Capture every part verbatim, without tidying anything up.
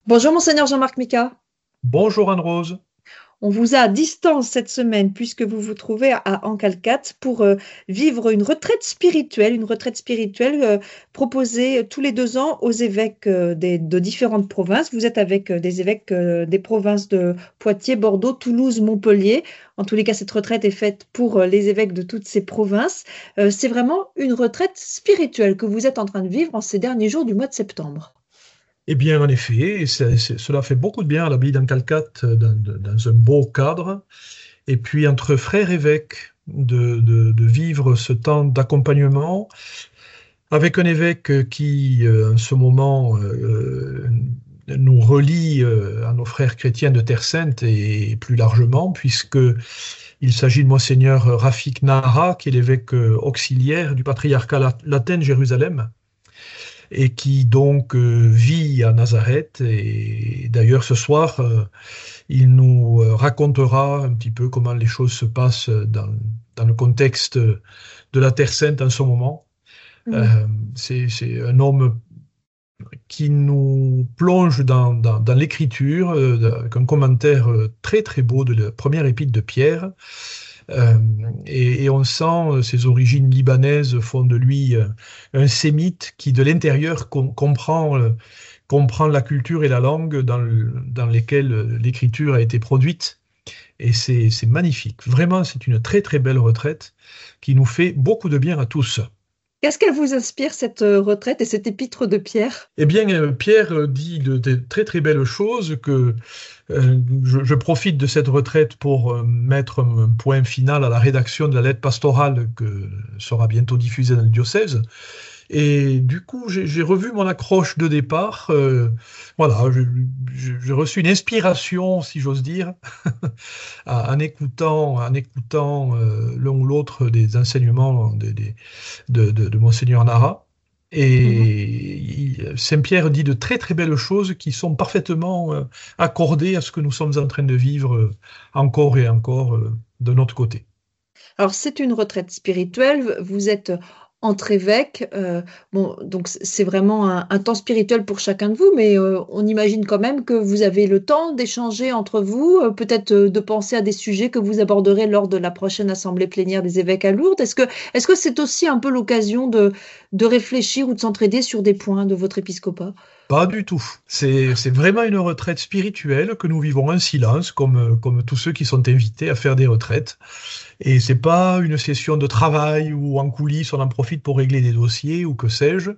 Bonjour Monseigneur Jean-Marc Mika. Bonjour Anne-Rose. On vous a à distance cette semaine puisque vous vous trouvez à Ancalcat pour euh, vivre une retraite spirituelle, une retraite spirituelle euh, proposée tous les deux ans aux évêques euh, des- de différentes provinces. Vous êtes avec euh, des évêques euh, des provinces de Poitiers, Bordeaux, Toulouse, Montpellier. En tous les cas, cette retraite est faite pour euh, les évêques de toutes ces provinces. Euh, c'est vraiment une retraite spirituelle que vous êtes en train de vivre en ces derniers jours du mois de septembre. Eh bien, en effet, c'est- c'est- cela fait beaucoup de bien à l'abbaye d'Ancalcat euh, dans, de- dans un beau cadre. Et puis, entre frères évêques, de, de- de vivre ce temps d'accompagnement avec un évêque qui, euh, en ce moment, euh, nous relie euh, à nos frères chrétiens de Terre Sainte et plus largement, puisque il s'agit de Monseigneur Rafik Nahara, qui est l'évêque euh, auxiliaire du patriarcat lat- latin de Jérusalem et qui donc euh, vit à Nazareth. Et d'ailleurs, ce soir, euh, il nous euh, racontera un petit peu comment les choses se passent dans, dans le contexte de la Terre Sainte en ce moment. Mhm. Euh, c'est, c'est un homme qui nous plonge dans, dans, dans l'écriture, euh, avec un commentaire euh, très très beau de la première épître de Pierre. Euh, et, et on sent euh, ses origines libanaises font de lui euh, un sémite qui, de l'intérieur, com- comprend, euh, comprend la culture et la langue dans, le- dans lesquelles euh, l'écriture a été produite. Et c'est c'est magnifique. Vraiment, c'est une très très belle retraite qui nous fait beaucoup de bien à tous. Qu'est-ce qu'elle vous inspire, cette euh, retraite et cet épître de Pierre? Eh bien, euh, Pierre euh, dit de, de très très belles choses que euh, je, je profite de cette retraite pour euh, mettre un point final à la rédaction de la lettre pastorale que sera bientôt diffusée dans le diocèse. Et du coup, j'ai j'ai revu mon accroche de départ. Euh, voilà, je- je- j'ai reçu une inspiration, si j'ose dire, en écoutant, en écoutant euh, l'un ou l'autre des enseignements des- des- de, de, de Monseigneur Nara. Mhm. Et il- Saint-Pierre dit de très très belles choses qui sont parfaitement euh, accordées à ce que nous sommes en train de vivre euh, encore et encore euh, de notre côté. Alors, c'est une retraite spirituelle. Vous êtes entre évêques. Euh, bon, donc c'est vraiment un, un temps spirituel pour chacun de vous, mais euh, on imagine quand même que vous avez le temps d'échanger entre vous, euh, peut-être euh, de penser à des sujets que vous aborderez lors de la prochaine assemblée plénière des évêques à Lourdes. Est-ce que, est-ce que c'est aussi un peu l'occasion de, de réfléchir ou de s'entraider sur des points de votre épiscopat? Pas du tout. C'est, c'est vraiment une retraite spirituelle que nous vivons en silence, comme, comme tous ceux qui sont invités à faire des retraites. Et c'est pas une session de travail où en coulisses on en profite pour régler des dossiers ou que sais-je.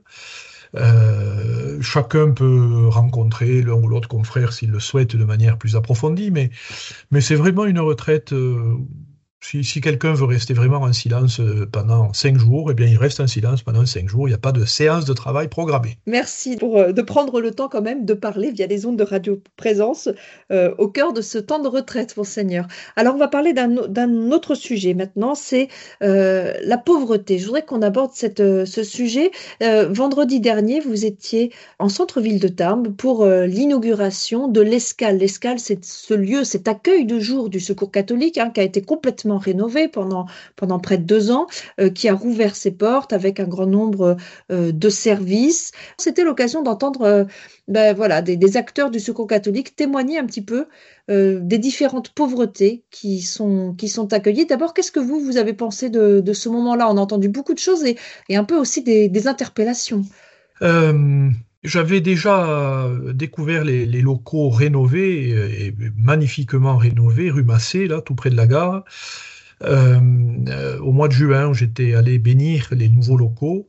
Euh, chacun peut rencontrer l'un ou l'autre confrère s'il le souhaite de manière plus approfondie, mais, mais c'est vraiment une retraite. euh, si si quelqu'un veut rester vraiment en silence euh, pendant cinq jours, eh bien il reste en silence pendant cinq jours. Il n'y a pas de séance de travail programmée. Merci pour, euh, de prendre le temps quand même de parler via les ondes de radio présence euh, au cœur de ce temps de retraite, Monseigneur. Alors, on va parler d'un au- d'un autre sujet maintenant, c'est euh, la pauvreté. Je voudrais qu'on aborde cette, euh, ce sujet. Euh, vendredi dernier, vous étiez en centre-ville de Tarbes pour euh, l'inauguration de l'Escale. L'Escale, c'est ce lieu, cet accueil de jour du Secours catholique hein, qui a été complètement rénové pendant, pendant près de deux ans, euh, qui a rouvert ses portes avec un grand nombre euh, de services. C'était l'occasion d'entendre euh, ben, voilà, des, des acteurs du Secours catholique témoigner un petit peu euh, des différentes pauvretés qui sont, qui sont accueillies. D'abord, qu'est-ce que vous, vous avez pensé de, de ce moment-là? On a entendu beaucoup de choses et, et un peu aussi des, des interpellations. Euh, J'avais déjà euh, découvert les, les locaux rénovés, euh, et magnifiquement rénovés, rue Massé, là, tout près de la gare. Euh, euh, au mois de juin, où j'étais allé bénir les nouveaux locaux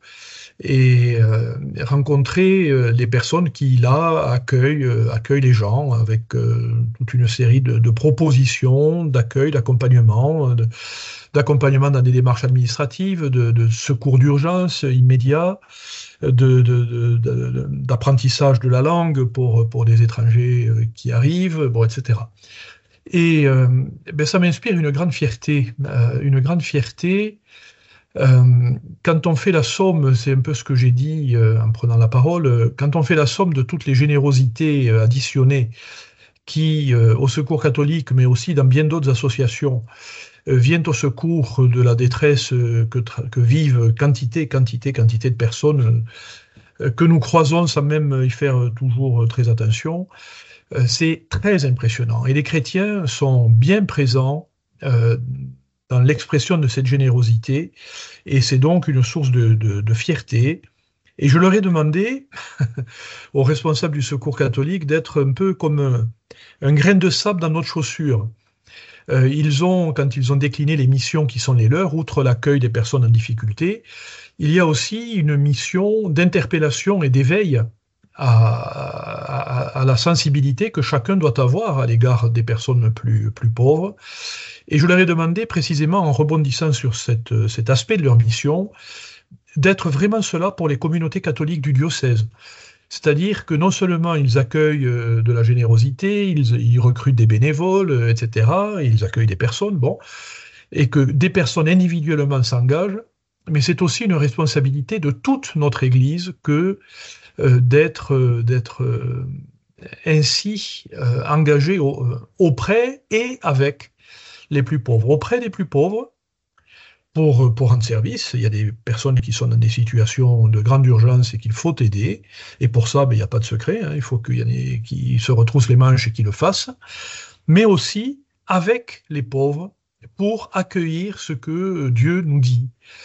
et euh, rencontrer euh, les personnes qui, là, accueillent, euh, accueillent les gens avec euh, toute une série de, de propositions d'accueil, d'accompagnement, de- d'accompagnement dans des démarches administratives, de, de secours d'urgence immédiats, de, de- de- de- d'apprentissage de la langue pour, pour des étrangers euh, qui arrivent, bon, et cetera. Et euh, ben, ça m'inspire une grande fierté, euh, une grande fierté. Euh, Quand on fait la somme, c'est un peu ce que j'ai dit euh, en prenant la parole, euh, quand on fait la somme de toutes les générosités euh, additionnées qui, euh, au Secours catholique, mais aussi dans bien d'autres associations, euh, viennent au secours de la détresse euh, que, tra- que vivent quantité, quantité, quantité de personnes euh, que nous croisons sans même y faire toujours très attention. Euh, c'est très impressionnant. Et les chrétiens sont bien présents euh, dans l'expression de cette générosité, et c'est donc une source de, de, de fierté. Et je leur ai demandé, aux responsables du Secours catholique, d'être un peu comme un, un grain de sable dans notre chaussure. Euh, ils ont, quand ils ont décliné les missions qui sont les leurs, outre l'accueil des personnes en difficulté, il y a aussi une mission d'interpellation et d'éveil à, à, à la sensibilité que chacun doit avoir à l'égard des personnes plus, plus pauvres. Et je leur ai demandé précisément, en rebondissant sur cette, cet aspect de leur mission, d'être vraiment cela pour les communautés catholiques du diocèse. C'est-à-dire que non seulement ils accueillent de la générosité, ils, ils recrutent des bénévoles, et cetera, ils accueillent des personnes, bon, et que des personnes individuellement s'engagent, mais c'est aussi une responsabilité de toute notre Église que euh, d'être, euh, d'être euh, ainsi euh, engagée au, euh, auprès et avec les plus pauvres. Auprès des plus pauvres, Pour, pour rendre service, il y a des personnes qui sont dans des situations de grande urgence et qu'il faut aider. Et pour ça, ben, il n'y a pas de secret. Hein. Il faut qu'il y en ait qui se retroussent les manches et qui le fassent. Mais aussi avec les pauvres pour accueillir ce que Dieu nous dit,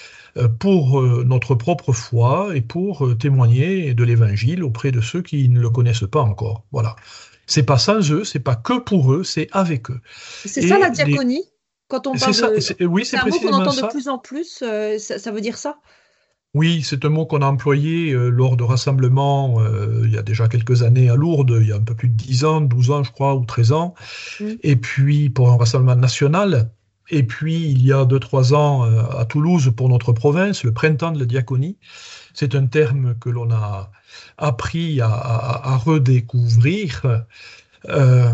pour notre propre foi et pour témoigner de l'Évangile auprès de ceux qui ne le connaissent pas encore. Voilà. C'est pas sans eux, c'est pas que pour eux, c'est avec eux. C'est Et ça la les... diaconie? Quand on C'est parle ça, de... c'est... oui, C'est c'est un mot qu'on précisément entend de ça. plus en plus, euh, ça, ça veut dire ça? Oui, c'est un mot qu'on a employé euh, lors de rassemblements euh, il y a déjà quelques années à Lourdes, il y a un peu plus de dix ans, douze ans je crois, ou treize ans, Mm. et puis pour un rassemblement national, et puis il y a deux trois ans euh, à Toulouse pour notre province, le printemps de la diaconie. C'est un terme que l'on a appris à, à- à redécouvrir euh,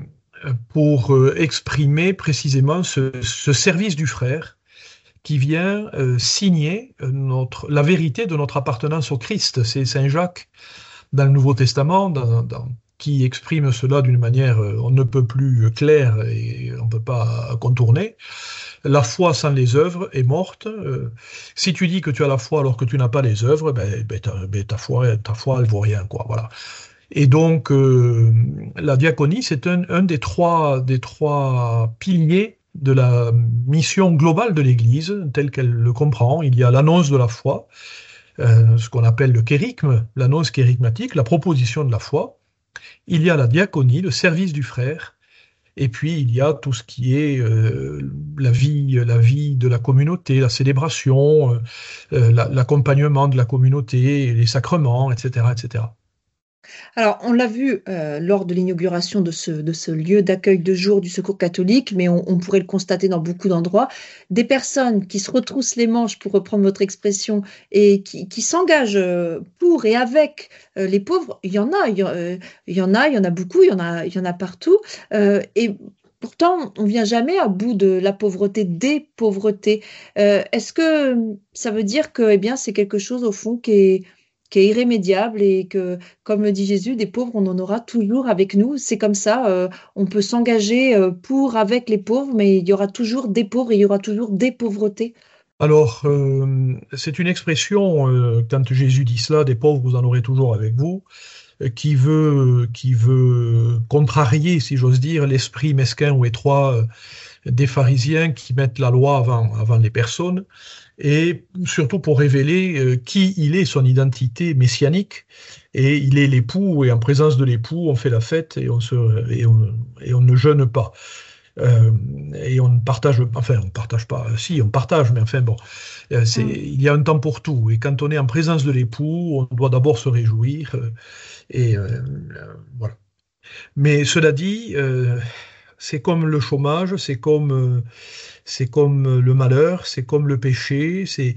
pour euh, exprimer précisément ce, ce service du frère qui vient euh, signer euh, notre, la vérité de notre appartenance au Christ. C'est Saint Jacques, dans le Nouveau Testament, dans, dans, qui exprime cela d'une manière euh, on ne peut plus claire et on ne peut pas contourner. La foi sans les œuvres est morte. Euh, si tu dis que tu as la foi alors que tu n'as pas les œuvres, ben, ben, ta, ben, ta foi, ta foi, elle vaut rien, quoi. Voilà. Et donc, euh, la diaconie, c'est un, un des trois, des trois piliers de la mission globale de l'Église, telle qu'elle le comprend. Il y a l'annonce de la foi, euh, ce qu'on appelle le kérigme, l'annonce kérigmatique, la proposition de la foi. Il y a la diaconie, le service du frère. Et puis, il y a tout ce qui est euh, la vie, la vie de la communauté, la célébration, euh, la, l'accompagnement de la communauté, les sacrements, et cetera, et cetera. Alors, on l'a vu euh, lors de l'inauguration de ce, de ce lieu d'accueil de jour du Secours catholique, mais on, on pourrait le constater dans beaucoup d'endroits, des personnes qui se retroussent les manches, pour reprendre votre expression, et qui, qui s'engagent euh, pour et avec euh, les pauvres. Il y en a, il y, euh, il y en a, il y en a beaucoup, il y en a, il y en a partout. Euh, et pourtant, on vient jamais à bout de la pauvreté, des pauvretés. Euh, est-ce que ça veut dire que, eh bien, c'est quelque chose au fond qui est qui est irrémédiable et que, comme le dit Jésus, des pauvres, on en aura toujours avec nous. C'est comme ça, euh, on peut s'engager euh, pour, avec les pauvres, mais il y aura toujours des pauvres et il y aura toujours des pauvretés. Alors, euh, c'est une expression, euh, quand Jésus dit cela, des pauvres, vous en aurez toujours avec vous, euh, qui veut, qui veut contrarier, si j'ose dire, l'esprit mesquin ou étroit euh, des pharisiens qui mettent la loi avant, avant les personnes, et surtout pour révéler euh, qui il est, son identité messianique. Et il est l'époux, et en présence de l'époux, on fait la fête et on, se, et on, et on ne jeûne pas. Euh, et on ne partage, enfin, on ne partage pas, si, on partage, mais enfin bon, euh, c'est, Mm. il y a un temps pour tout. Et quand on est en présence de l'époux, on doit d'abord se réjouir. Euh, et euh, euh, voilà. Mais cela dit, euh, c'est comme le chômage, c'est comme, euh, c'est comme le malheur, c'est comme le péché, c'est,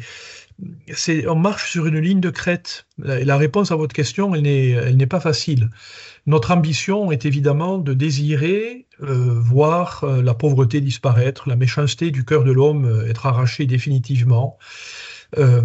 c'est, on marche sur une ligne de crête. La, la réponse à votre question, elle n'est, elle n'est pas facile. Notre ambition est évidemment de désirer euh, voir euh, la pauvreté disparaître, la méchanceté du cœur de l'homme euh, être arrachée définitivement, euh,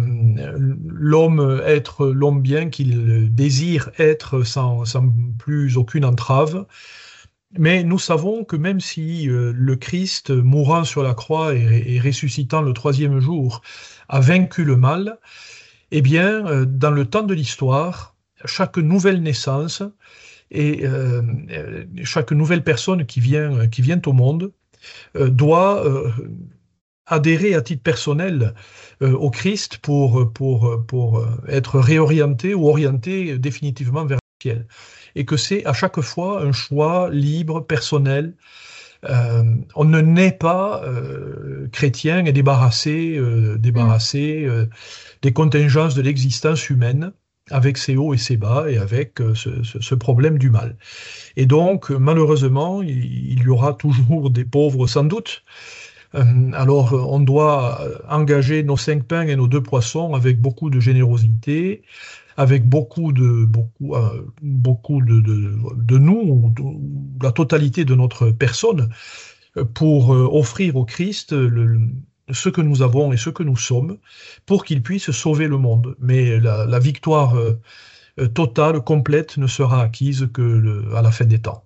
l'homme être l'homme bien qu'il désire être sans, sans plus aucune entrave. Mais nous savons que même si euh, le Christ, mourant sur la croix et, et ressuscitant le troisième jour, a vaincu le mal, Eh bien, euh, dans le temps de l'histoire, chaque nouvelle naissance et euh, euh, chaque nouvelle personne qui vient, qui vient au monde euh, doit euh, adhérer à titre personnel euh, au Christ pour, pour, pour être réorienté ou orienté définitivement vers le ciel. Et que c'est à chaque fois un choix libre, personnel. Euh, on ne naît pas euh, chrétien et débarrassé, euh, Mm. débarrassé euh, des contingences de l'existence humaine, avec ses hauts et ses bas, et avec euh, ce, ce, ce problème du mal. Et donc, malheureusement, il, il y aura toujours des pauvres sans doute. Euh, alors, on doit engager nos cinq pains et nos deux poissons avec beaucoup de générosité, avec beaucoup de, beaucoup, euh, beaucoup de, de, de nous, de la totalité de notre personne, pour euh, offrir au Christ le, ce que nous avons et ce que nous sommes, pour qu'il puisse sauver le monde. Mais la, la victoire euh, totale, complète, ne sera acquise que le, à la fin des temps.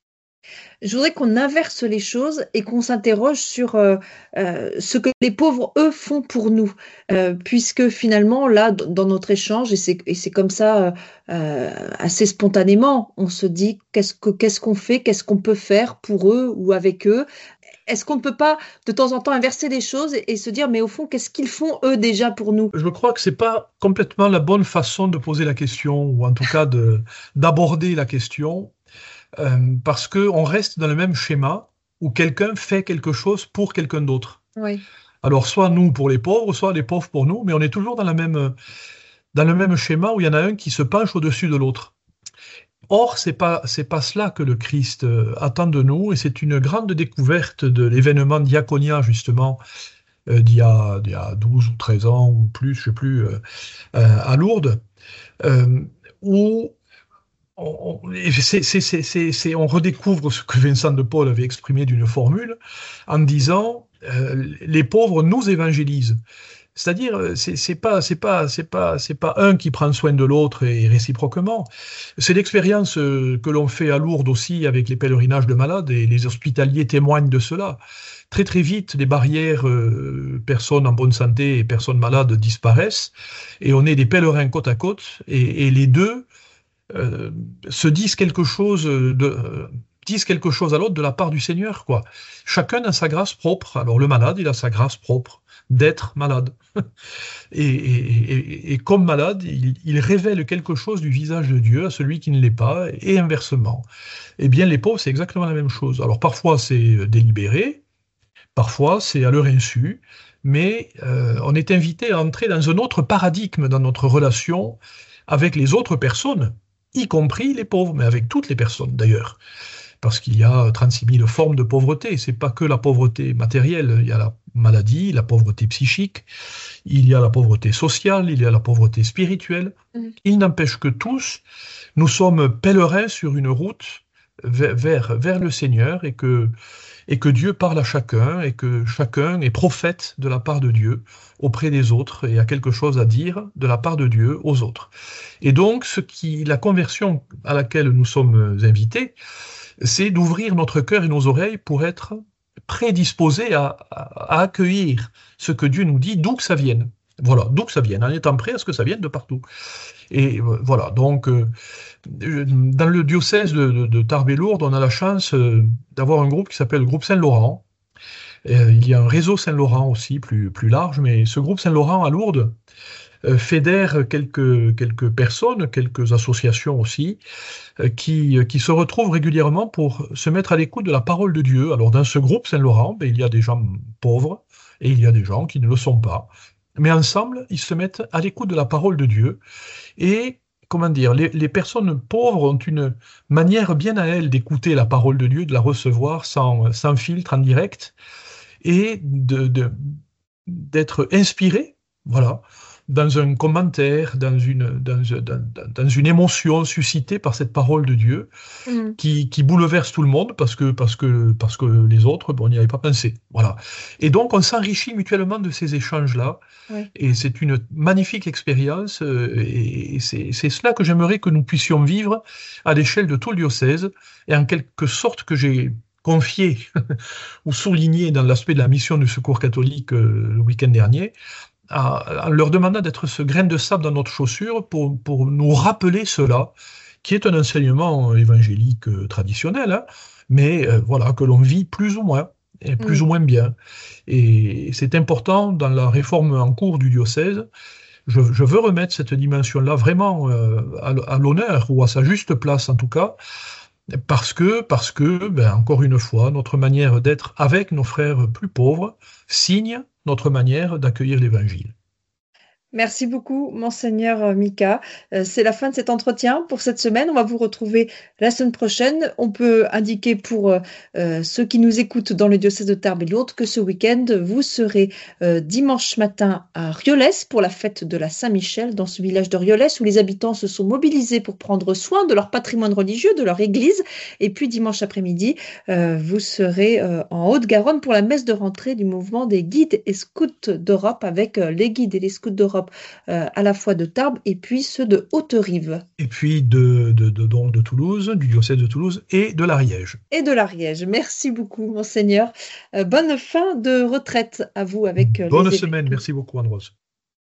Je voudrais qu'on inverse les choses et qu'on s'interroge sur euh, euh, ce que les pauvres, eux, font pour nous. Euh, puisque finalement, là, d- dans notre échange, et c'est, et c'est comme ça, euh, euh, assez spontanément, on se dit qu'est-ce que, qu'est-ce qu'on fait, qu'est-ce qu'on peut faire pour eux ou avec eux. Est-ce qu'on ne peut pas de temps en temps inverser les choses et, et se dire, mais au fond, qu'est-ce qu'ils font eux déjà pour nous? Je crois que c'est pas complètement la bonne façon de poser la question, ou en tout cas de, d'aborder la question, euh, parce qu'on reste dans le même schéma où quelqu'un fait quelque chose pour quelqu'un d'autre. Oui. Alors, soit nous pour les pauvres, soit les pauvres pour nous, mais on est toujours dans la même, dans le même schéma où il y en a un qui se penche au-dessus de l'autre. Or, c'est pas, c'est pas cela que le Christ euh, attend de nous, et c'est une grande découverte de l'événement Diaconia, justement, euh, d'il y a, d'il y a douze ou treize ans, ou plus, je sais plus, euh, euh, à Lourdes, euh, où on, on, c'est, c'est, c'est, c'est, c'est- on redécouvre ce que Vincent de Paul avait exprimé d'une formule, en disant euh, les pauvres nous évangélisent. C'est-à-dire, euh, c'est c'est pas, c'est pas, c'est pas, c'est pas un qui prend soin de l'autre et réciproquement. C'est l'expérience euh, que l'on fait à Lourdes aussi avec les pèlerinages de malades, et les hospitaliers témoignent de cela. Très très vite, les barrières euh, personnes en bonne santé et personnes malades disparaissent, et on est des pèlerins côte à côte, et, et les deux euh, se disent quelque chose de, euh, disent quelque chose à l'autre de la part du Seigneur, quoi. Chacun a sa grâce propre. Alors le malade, il a sa grâce propre d'être malade. Et, et- et- et comme malade, il, il révèle quelque chose du visage de Dieu à celui qui ne l'est pas, et inversement. Eh bien, les pauvres, c'est exactement la même chose. Alors parfois, c'est délibéré, parfois, c'est à leur insu, mais euh, on est invité à entrer dans un autre paradigme dans notre relation avec les autres personnes, y compris les pauvres, mais avec toutes les personnes d'ailleurs, parce qu'il y a trente-six mille formes de pauvreté. C'est pas que la pauvreté matérielle, il y a la maladie, la pauvreté psychique, il y a la pauvreté sociale, il y a la pauvreté spirituelle. Mm. Il n'empêche que tous, nous sommes pèlerins sur une route vers, vers, vers le Seigneur, et que, et que Dieu parle à chacun, et que chacun est prophète de la part de Dieu auprès des autres, et a quelque chose à dire de la part de Dieu aux autres. Et donc, ce qui, la conversion à laquelle nous sommes invités, c'est d'ouvrir notre cœur et nos oreilles pour être prédisposés à, à, à accueillir ce que Dieu nous dit, d'où que ça vienne. Voilà, d'où que ça vienne, en étant prêt à ce que ça vienne de partout. Et euh, voilà, donc, euh, dans le diocèse de, de, de Tarbes-et-Lourdes, on a la chance euh, d'avoir un groupe qui s'appelle le groupe Saint-Laurent. Euh, il y a un réseau Saint-Laurent aussi, plus, plus large, mais ce groupe Saint-Laurent à Lourdes euh, fédère quelques, quelques personnes, quelques associations aussi, euh, qui, qui se retrouvent régulièrement pour se mettre à l'écoute de la parole de Dieu. Alors, dans ce groupe Saint-Laurent, ben, il y a des gens pauvres et il y a des gens qui ne le sont pas. Mais ensemble, ils se mettent à l'écoute de la parole de Dieu. Et, comment dire, les, les personnes pauvres ont une manière bien à elles d'écouter la parole de Dieu, de la recevoir sans, sans filtre, en direct, et de, de- d'être inspirées, voilà, dans un commentaire, dans une, dans, dans- dans une émotion suscitée par cette parole de Dieu, Mm. qui, qui bouleverse tout le monde parce que, parce que, parce que les autres, bon, on n'y avait pas pensé. Voilà. Et donc, on s'enrichit mutuellement de ces échanges-là. Oui. Et c'est une magnifique expérience. euh, Et c'est c'est cela que j'aimerais que nous puissions vivre à l'échelle de tout le diocèse. Et en quelque sorte que j'ai confié ou souligné dans l'aspect de la mission du Secours catholique euh, le week-end dernier, à, en leur demandant d'être ce grain de sable dans notre chaussure pour, pour nous rappeler cela, qui est un enseignement évangélique euh, traditionnel, hein, mais euh, voilà, que l'on vit plus ou moins, et plus Mm. ou moins bien. Et c'est important dans la réforme en cours du diocèse. Je, je veux remettre cette dimension-là vraiment euh, à, à l'honneur, ou à sa juste place en tout cas, parce que, parce que ben, encore une fois, notre manière d'être avec nos frères plus pauvres signe notre manière d'accueillir l'Évangile. Merci beaucoup, Monseigneur euh, Mika. Euh, c'est la fin de cet entretien pour cette semaine. On va vous retrouver la semaine prochaine. On peut indiquer pour euh, euh, ceux qui nous écoutent dans le diocèse de Tarbes et l'autre que ce week-end, vous serez euh, dimanche matin à Rioles pour la fête de la Saint-Michel, dans ce village de Rioles où les habitants se sont mobilisés pour prendre soin de leur patrimoine religieux, de leur église. Et puis dimanche après-midi, euh, vous serez euh, en Haute-Garonne pour la messe de rentrée du mouvement des guides et scouts d'Europe avec euh, les guides et les scouts d'Europe euh, à la fois de Tarbes et puis ceux de Haute-Rive. Et puis de, de, de, donc de Toulouse, du diocèse de Toulouse et de l'Ariège. Et de l'Ariège. Merci beaucoup, Monseigneur. Euh, bonne fin de retraite à vous avec euh, Bonne les semaine, évêques. merci beaucoup Andros.